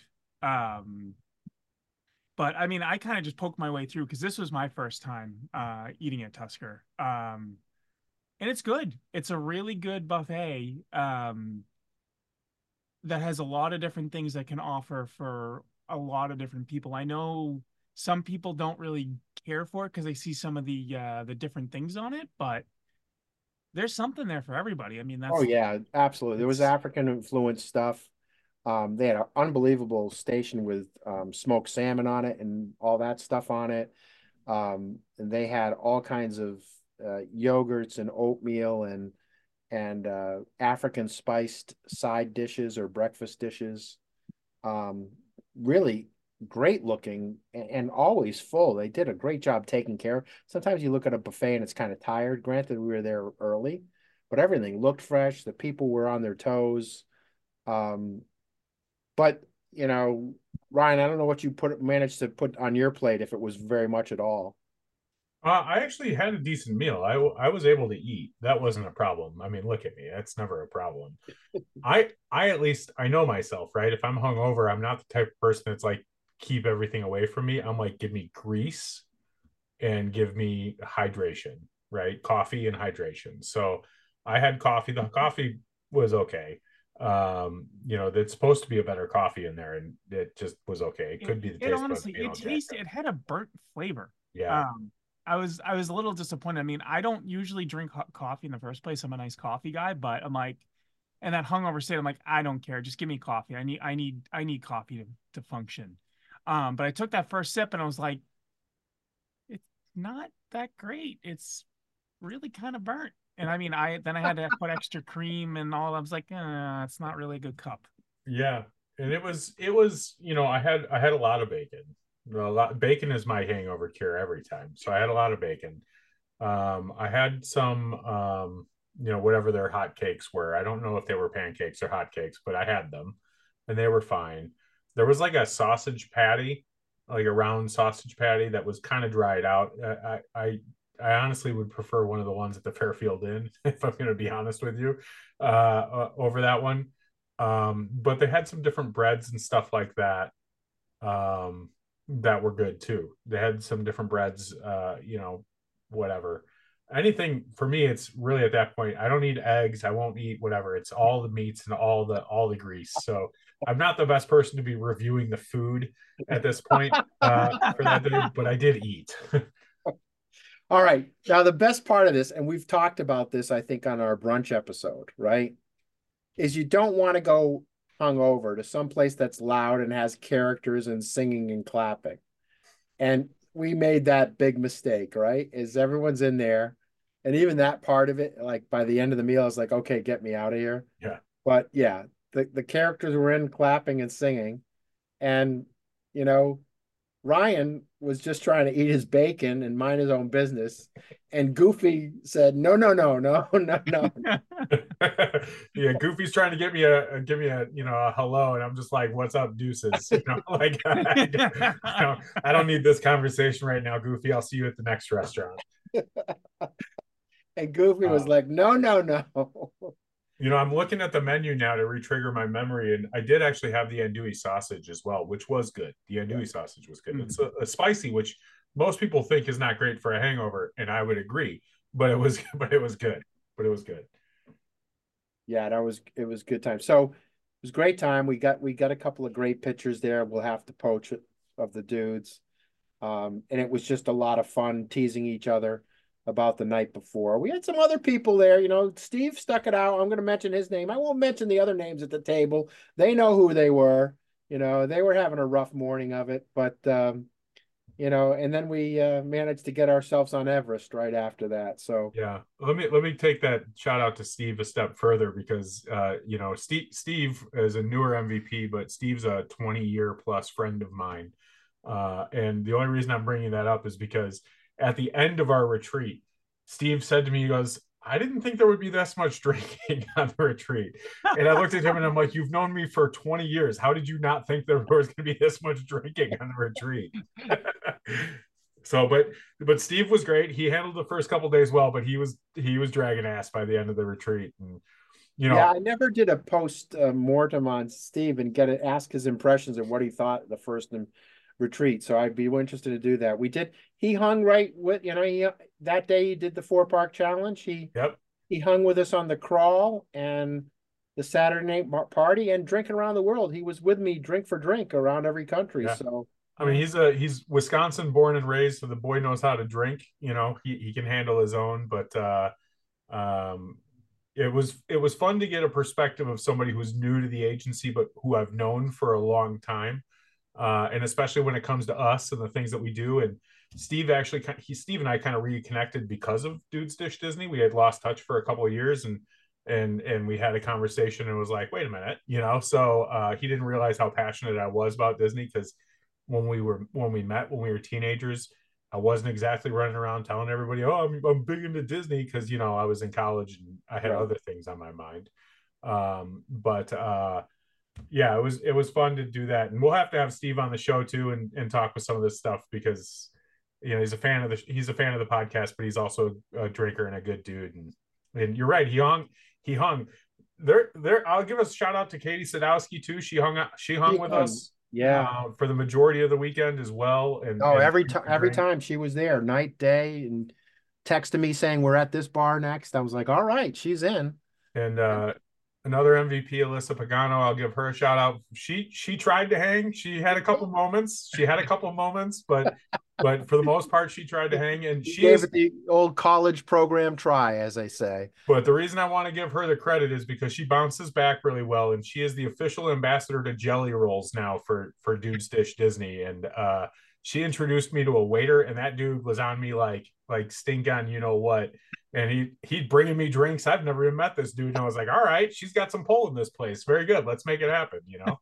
But I mean, I kind of just poked my way through because this was my first time eating at Tusker. And it's good. It's a really good buffet that has a lot of different things that can offer for a lot of different people. I know some people don't really care for it because they see some of the different things on it, but there's something there for everybody. I mean, that's. Oh yeah, absolutely. There was African influenced stuff. They had an unbelievable station with smoked salmon on it and all that stuff on it. And they had all kinds of yogurts and oatmeal and African spiced side dishes or breakfast dishes. Really, great looking and always full. They did a great job taking care. Sometimes you look at a buffet and it's kind of tired. Granted, we were there early, but everything looked fresh. The people were on their toes. Um, but you know, Ryan, I don't know what you managed to put on your plate, if it was very much at all. I actually had a decent meal. I was able to eat. That wasn't a problem. I mean, look at me. That's never a problem. I at least I know myself, right? If I'm hungover, I'm not the type of person that's like keep everything away from me. I'm like, give me grease and give me hydration, right? Coffee and hydration. So I had coffee. The coffee was okay. That's supposed to be a better coffee in there, and it just was okay. It could be the It taste buds honestly, being it all jacked tasted, up. it had a burnt flavor. Yeah. I was a little disappointed. I mean, I don't usually drink coffee in the first place. I'm a nice coffee guy, but I'm like, and that hungover state, I'm like, I don't care. Just give me coffee. I need coffee to function. But I took that first sip and I was like, it's not that great. It's really kind of burnt. And I mean, I had to put extra cream and all. I was like, it's not really a good cup. Yeah, and it was I had a lot of bacon. Bacon is my hangover cure every time. So I had a lot of bacon. I had some whatever their hot cakes were. I don't know if they were pancakes or hot cakes, but I had them and they were fine. There was like a sausage patty, like a round sausage patty that was kind of dried out. I honestly would prefer one of the ones at the Fairfield Inn, if I'm going to be honest with you, over that one. But they had some different breads and stuff like that that were good too. They had some different breads, whatever. Anything for me, it's really at that point. I don't need eggs. I won't eat whatever. It's all the meats and all the grease. So I'm not the best person to be reviewing the food at this point for that day, but I did eat. All right. Now, the best part of this, and we've talked about this, I think, on our brunch episode, right? Is you don't want to go hungover to some place that's loud and has characters and singing and clapping. And we made that big mistake, right? Is everyone's in there. And even that part of it, like by the end of the meal, is like, okay, get me out of here. Yeah. But yeah, the characters were in clapping and singing. And, you know, Ryan was just trying to eat his bacon and mind his own business. And Goofy said, no, no, no, no, no, no. Yeah, Goofy's trying to give me a hello, and I'm just like, what's up, deuces? Like I don't need this conversation right now, Goofy. I'll see you at the next restaurant. And Goofy was like, no, no, no. I'm looking at the menu now to retrigger my memory, and I did actually have the andouille sausage as well, which was good. The andouille sausage was good. It's a spicy, which most people think is not great for a hangover, and I would agree. But it was good. But it was good. Yeah, it was good time. So it was great time. We got a couple of great pictures there. We'll have to poach it of the dudes. And it was just a lot of fun teasing each other about the night before. We had some other people there. Steve stuck it out. I'm going to mention his name. I won't mention the other names at the table. They know who they were. They were having a rough morning of it, but and then we managed to get ourselves on Everest right after that. So yeah, let me take that shout out to Steve a step further because Steve is a newer MVP, but Steve's a 20-year plus friend of mine. And the only reason I'm bringing that up is because at the end of our retreat, Steve said to me, he goes, I didn't think there would be this much drinking on the retreat. And I looked at him and I'm like, you've known me for 20 years. How did you not think there was going to be this much drinking on the retreat? So, but Steve was great. He handled the first couple days well, but he was dragging ass by the end of the retreat. And yeah, I never did a post mortem on Steve and ask his impressions of what he thought of the first retreat. So I'd be interested to do that. We did. He hung right with that day. He did the 4-park challenge. He hung with us on the crawl and the Saturday night party and drinking around the world. He was with me drink for drink around every country. Yeah. So I mean, he's Wisconsin born and raised, so the boy knows how to drink. He can handle his own. But it was fun to get a perspective of somebody who's new to the agency, but who I've known for a long time. And especially when it comes to us and the things that we do. And Steve and I kind of reconnected because of Dudes Dish Disney. We had lost touch for a couple of years, and we had a conversation and was like, wait a minute, so he didn't realize how passionate I was about Disney because when we were teenagers, I wasn't exactly running around telling everybody, "Oh, I'm big into Disney," because I was in college and I had other things on my mind. But yeah, it was fun to do that, and we'll have to have Steve on the show too and talk with some of this stuff because he's a fan of the podcast, but he's also a drinker and a good dude. And you're right, he hung there. I'll give a shout out to Katie Sadowski too. She hung with us. Yeah, for the majority of the weekend as well. And every time she was there, night, day, and texted me saying we're at this bar next. I was like, all right, she's in. And another MVP, Alyssa Pagano, I'll give her a shout out. She tried to hang. She had a couple moments, but for the most part, she tried to hang, and she gave it the old college program try, as they say. But the reason I want to give her the credit is because she bounces back really well, and she is the official ambassador to Jelly Rolls now for Dudes Dish Disney. And she introduced me to a waiter, and that dude was on me like stink on what. And he'd bringing me drinks. I've never even met this dude, and I was like, all right, she's got some pull in this place. Very good. Let's make it happen.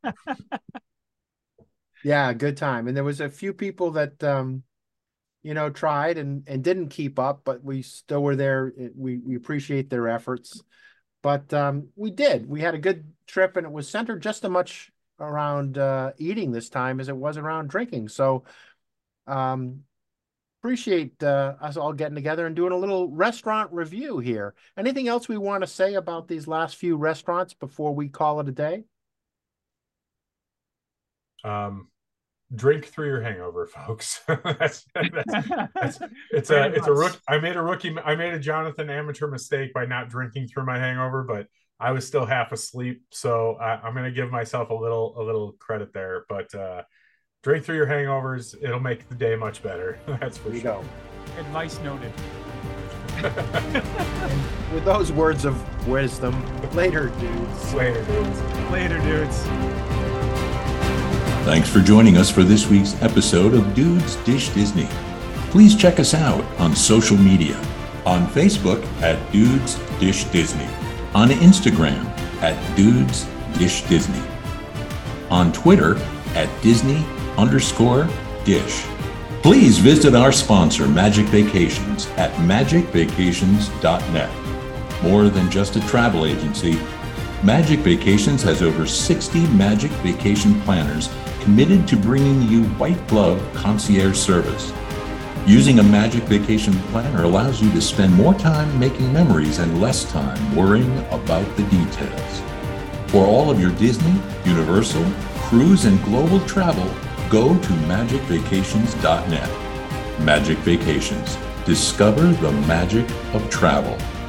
Yeah, good time. And there was a few people that tried and didn't keep up, but we still were there. We appreciate their efforts. But we had a good trip, and it was centered just as much around eating this time as it was around drinking. So appreciate us all getting together and doing a little restaurant review here. Anything else we want to say about these last few restaurants before we call it a day? Drink through your hangover, folks. It's a rookie. I made a Jonathan amateur mistake by not drinking through my hangover, but I was still half asleep, so I'm going to give myself a little credit there. But drink through your hangovers; it'll make the day much better. That's for sure. Go. Advice noted. With those words of wisdom, later, dudes. Later, dudes. Thanks for joining us for this week's episode of Dudes Dish Disney. Please check us out on social media. On Facebook at Dudes Dish Disney. On Instagram at Dudes Dish Disney. On Twitter at Disney_Dish. Please visit our sponsor, Magic Vacations, at magicvacations.net. More than just a travel agency, Magic Vacations has over 60 Magic Vacation planners committed to bringing you white glove concierge service. Using a Magic Vacation planner allows you to spend more time making memories and less time worrying about the details. For all of your Disney, Universal, cruise, and global travel, go to magicvacations.net. Magic Vacations. Discover the magic of travel.